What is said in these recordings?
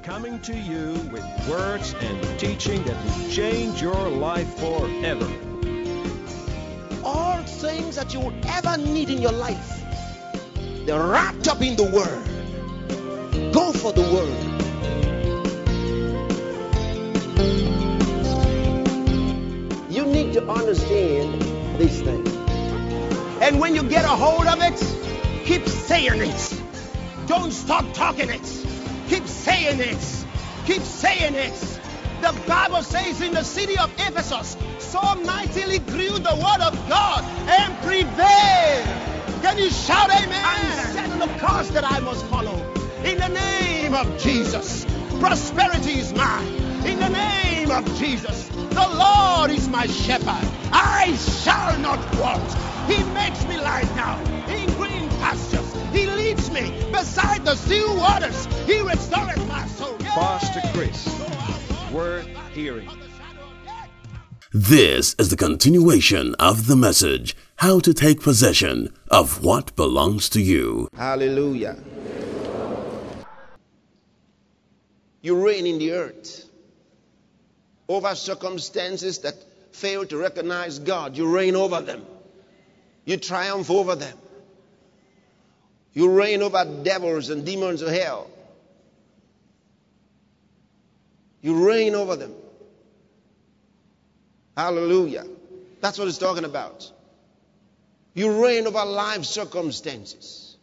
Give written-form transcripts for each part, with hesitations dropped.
coming to you with words and teaching that will change your life forever. All things that you would ever need in your life, they're wrapped up in the Word. Go for the Word. You need to understand these things. And when you get a hold of it, keep saying it. Don't stop talking it. Keep saying it. Keep saying it. The Bible says in the city of Ephesus, so mightily grew the word of God and prevailed. Can you shout amen? I'm setting the course that I must follow. In the name of Jesus, prosperity is mine. In the name of Jesus, the Lord is my shepherd. I shall not want. He makes me lie down in green pastures. He leads me beside the still waters. He restoreth my soul. Pastor Chris, worth hearing. This is the continuation of the message, How to Take Possession of What Belongs to You. Hallelujah. You reign in the earth over circumstances that fail to recognize God. You reign over them. You triumph over them. You reign over devils and demons of hell. You reign over them. Hallelujah. That's what it's talking about. You reign over life circumstances.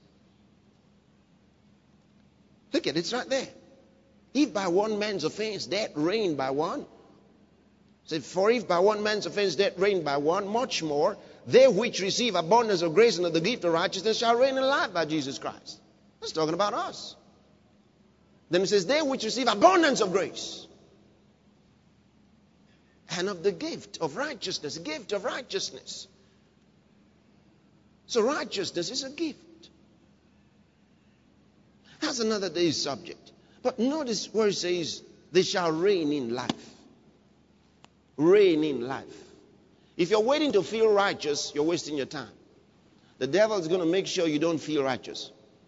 Look at it, it's right there. If by one man's offense death reigned by one. So for if by one man's offense death reigned by one, much more they which receive abundance of grace and of the gift of righteousness shall reign in life by Jesus Christ. That's talking about us. Then it says, they which receive abundance of grace and of the gift of righteousness. Gift of righteousness. So righteousness is a gift. That's another day's subject. But notice where it says, they shall reign in life. Reign in life. If you're waiting to feel righteous, you're wasting your time. The devil is going to make sure you don't feel righteous.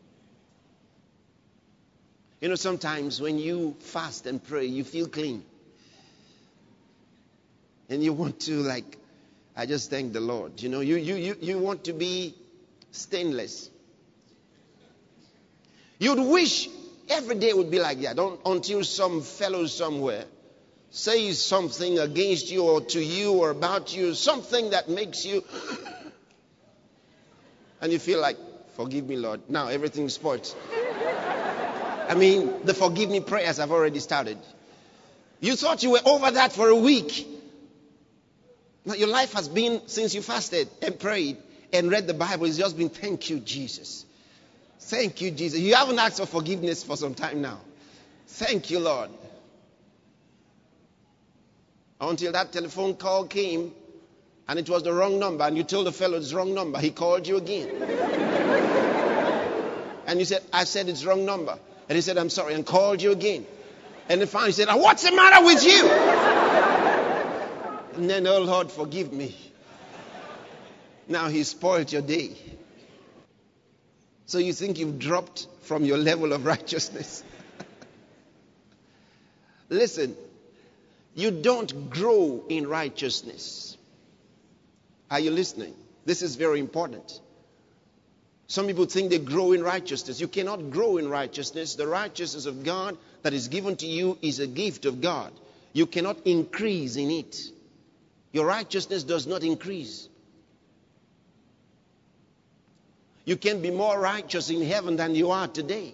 You know, sometimes when you fast and pray, you feel clean. And you want to, I just thank the Lord. You know, you want to be stainless. You'd wish every day would be like that, until some fellow somewhere says something against you or to you or about you, something that makes you, and you feel like, forgive me, Lord. Now everything's spoiled. I mean, the forgive me prayers have already started. You thought you were over that for a week. Now your life has been, since you fasted and prayed and read the Bible, it's just been, thank you, Jesus. Thank you, Jesus. You haven't asked for forgiveness for some time now. Thank you, Lord. Until that telephone call came and it was the wrong number and you told the fellow it's wrong number. He called you again. And you said, I said it's wrong number. And he said, I'm sorry, and called you again. And then finally he said, what's the matter with you? And then, oh Lord, forgive me. Now he spoiled your day. So you think you've dropped from your level of righteousness. Listen. You don't grow in righteousness. Are you listening? This is very important. Some people think they grow in righteousness. You cannot grow in righteousness. The righteousness of God that is given to you is a gift of God. You cannot increase in it. Your righteousness does not increase. You can be more righteous in heaven than you are today.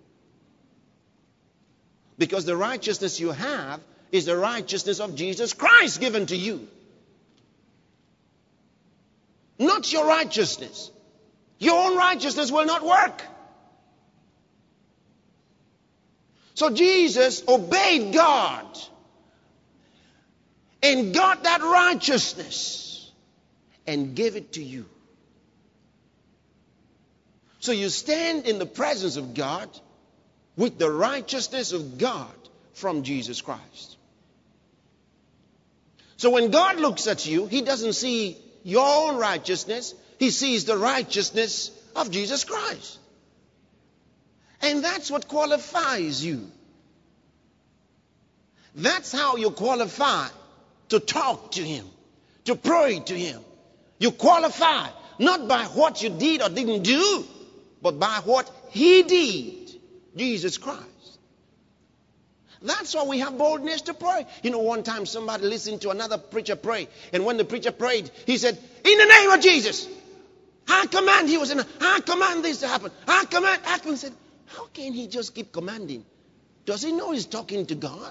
Because the righteousness you have is the righteousness of Jesus Christ given to you. Not your righteousness. Your own righteousness will not work. So Jesus obeyed God and got that righteousness and gave it to you. So you stand in the presence of God with the righteousness of God from Jesus Christ. So when God looks at you, He doesn't see your own righteousness. He sees the righteousness of Jesus Christ. And that's what qualifies you. That's how you qualify to talk to him, to pray to him. You qualify not by what you did or didn't do, but by what he did, Jesus Christ. That's why we have boldness to pray. You know, one time somebody listened to another preacher pray, and when the preacher prayed, he said, in the name of Jesus, I command, I command this to happen. I command. He said, how can he just keep commanding? Does he know he's talking to God?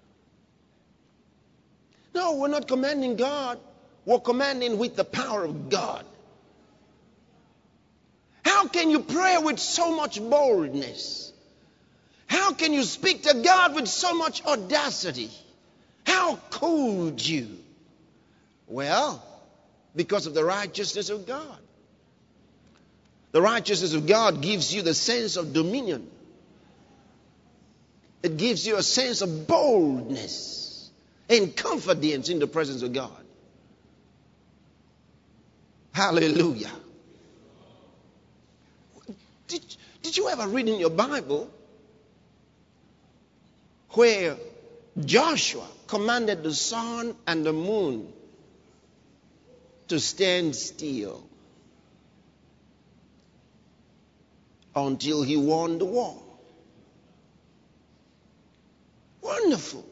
No, we're not commanding God. We're commanding with the power of God. How can you pray with so much boldness? How can you speak to God with so much audacity? How could you? Well, because of the righteousness of God. The righteousness of God gives you the sense of dominion. It gives you a sense of boldness and confidence in the presence of God. Hallelujah. Did you ever read in your Bible where Joshua commanded the sun and the moon to stand still until he won the war? Wonderful.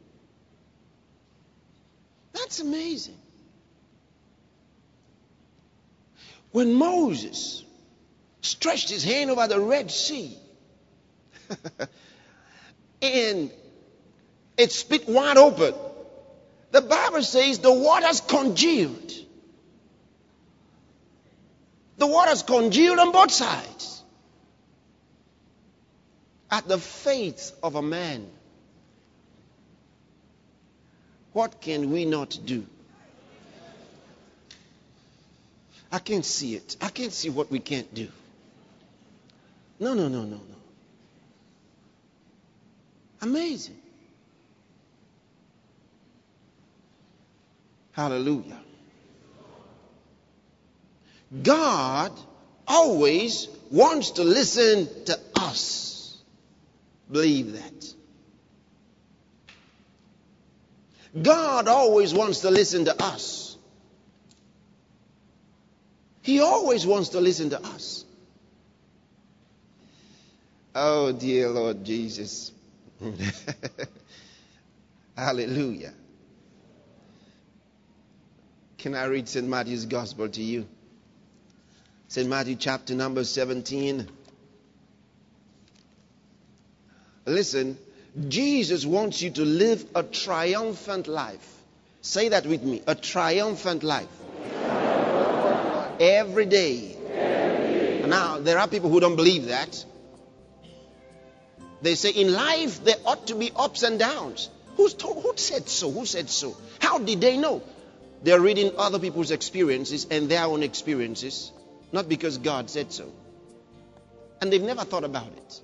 That's amazing. When Moses stretched his hand over the Red Sea and it split wide open, the Bible says the waters congealed. The waters congealed on both sides at the faith of a man. What can we not do? I can't see it. I can't see what we can't do. No. Amazing. Hallelujah. God always wants to listen to us. Believe that. God always wants to listen to us. He always wants to listen to us. Oh, dear Lord Jesus. Hallelujah. Can I read St. Matthew's Gospel to you? St. Matthew chapter number 17. Listen, Jesus wants you to live a triumphant life. Say that with me. A triumphant life. Every day. Now, there are people who don't believe that. They say in life there ought to be ups and downs. Who said so? Who said so? How did they know? They're reading other people's experiences and their own experiences, not because God said so. And they've never thought about it.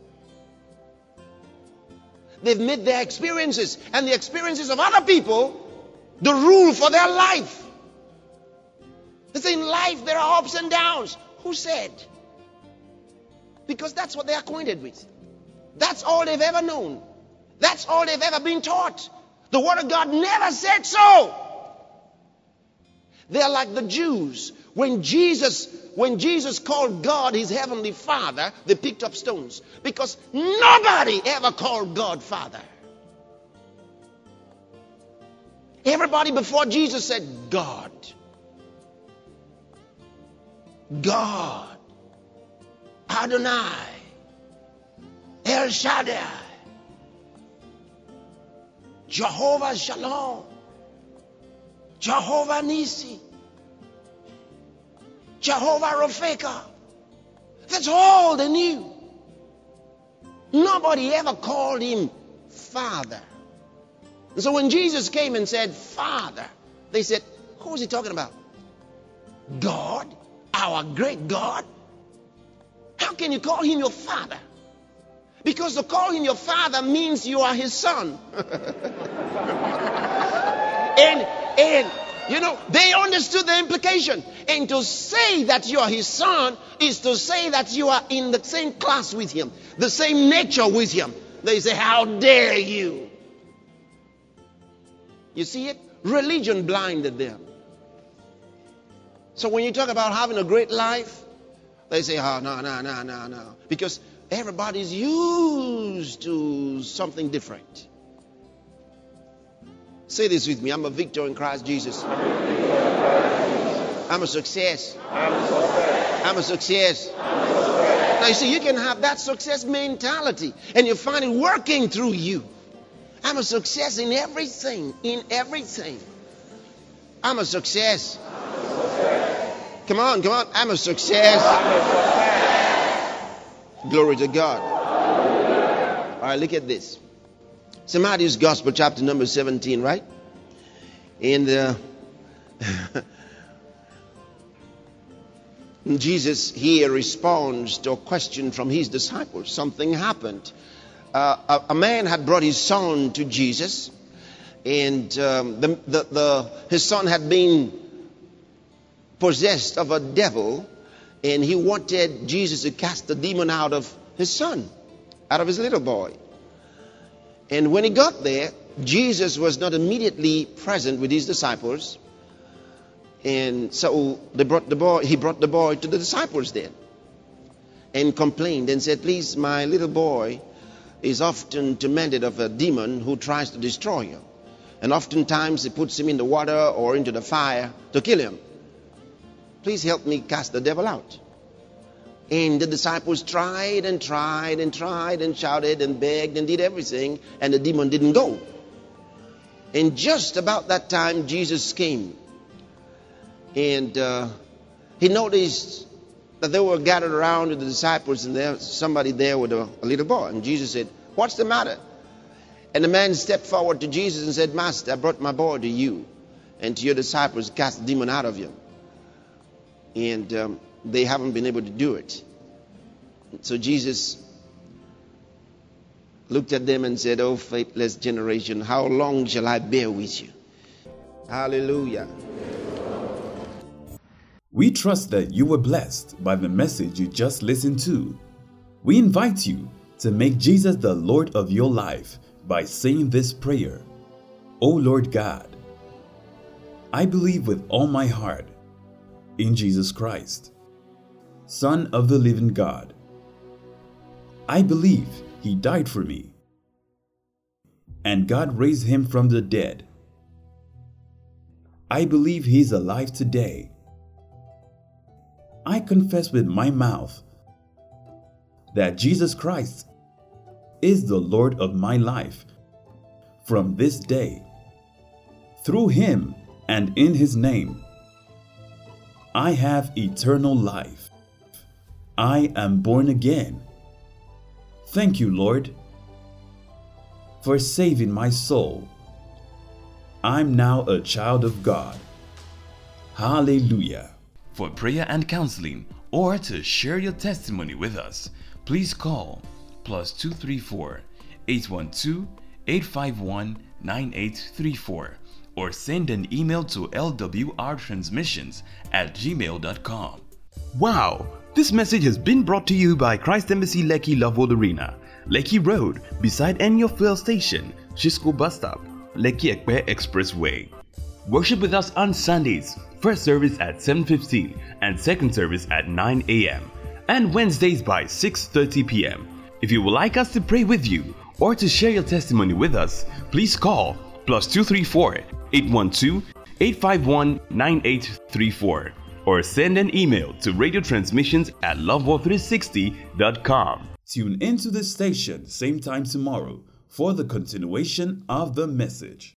They've made their experiences and the experiences of other people the rule for their life. They say in life there are ups and downs. Who said? Because that's what they're acquainted with. That's all they've ever known. That's all they've ever been taught. The Word of God never said so. They're like the Jews. When Jesus called God his heavenly Father, they picked up stones. Because nobody ever called God Father. Everybody before Jesus said God. God. Adonai. El Shaddai. Jehovah Shalom. Jehovah Nisi. Jehovah Rafeka. That's all they knew. Nobody ever called him Father. And so when Jesus came and said Father, they said, who is he talking about? God? Our great God? How can you call him your Father? Because to call him your Father means you are his son. And you know, they understood the implication. And to say that you are his son is to say that you are in the same class with him, the same nature with him. They say, how dare you? You see it? Religion blinded them. So when you talk about having a great life, they say, oh, no. Because everybody's used to something different. Say this with me. I'm a victor in Christ Jesus. I'm a success. I'm a success. Now you see, you can have that success mentality and you find it working through you. I'm a success in everything. In everything. I'm a success. Come on. I'm a success. Glory to God. All right, look at this. It's Matthew's Gospel, chapter number 17, right? And Jesus here responds to a question from his disciples. Something happened. A man had brought his son to Jesus, and his son had been possessed of a devil, and he wanted Jesus to cast the demon out of his son, out of his little boy. And when he got there, Jesus was not immediately present with his disciples. And so he brought the boy to the disciples then and complained and said, please, my little boy is often tormented of a demon who tries to destroy him. And oftentimes he puts him in the water or into the fire to kill him. Please help me cast the devil out. And the disciples tried and shouted and begged and did everything, and the demon didn't go. And just about that time, Jesus came. And he noticed that they were gathered around with the disciples, and there was somebody there with a little boy. And Jesus said, what's the matter? And the man stepped forward to Jesus and said, Master, I brought my boy to you and to your disciples, cast the demon out of him. And they haven't been able to do it. So Jesus looked at them and said, oh, faithless generation, how long shall I bear with you? Hallelujah. We trust that you were blessed by the message you just listened to. We invite you to make Jesus the Lord of your life by saying this prayer. O Lord God, I believe with all my heart in Jesus Christ, Son of the living God. I believe he died for me, and God raised him from the dead. I believe he is alive today. I confess with my mouth that Jesus Christ is the Lord of my life from this day. Through him and in his name, I have eternal life. I am born again. Thank you, Lord, for saving my soul. I'm now a child of God. Hallelujah. For prayer and counseling, or to share your testimony with us, please call +234 812 851 9834 or send an email to lwrtransmissions@gmail.com. Wow! This message has been brought to you by Christ Embassy Lekki Loveworld Arena, Lekki Road, beside Enyo Fuel Station, Shisco Bus Stop, Lekki Ekpe Expressway. Worship with us on Sundays, first service at 7:15 and second service at 9 a.m. and Wednesdays by 6:30 p.m. If you would like us to pray with you or to share your testimony with us, please call +234 812 851 9834 or send an email to radiotransmissions@loveworld360.com. Tune into this station same time tomorrow for the continuation of the message.